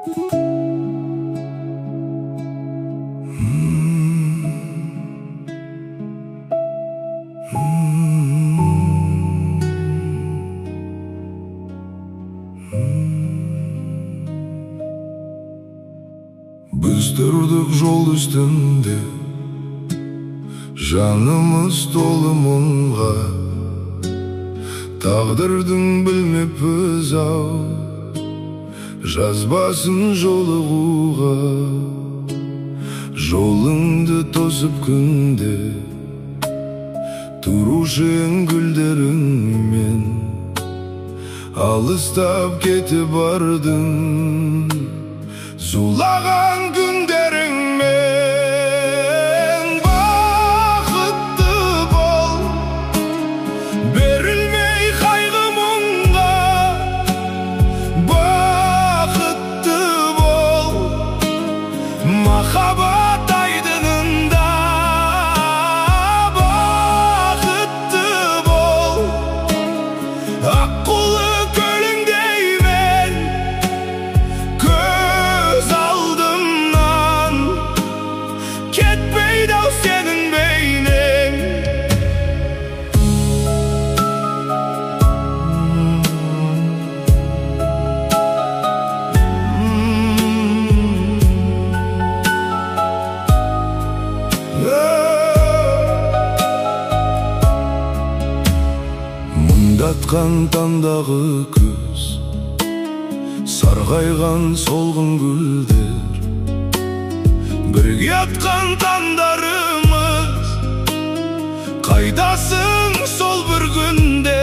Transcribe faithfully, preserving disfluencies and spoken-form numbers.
Biz durduk жол üstünde, жанымыз толы мұңға. Тағдырдың білмеппіз ау, жазбасын жолығуға. Жолыңды тосып күнде, тұрушы ең гүлдеріңмен. Алыстап кетіп бардың, зулаған күндеріңмен. Бақытты бол, берілмей қайғы мұңға. Бақытты бол, махаббат айдынында. Бақытты бол, аққулы көліңдеймен, көз алдымнан кетпейді ау сенің бейнең. Мұңдатқан таңдағы күз, сарғайған солғын гүлдер, бірге атқан таңдарымыз. Қайдасың сол бір күнде,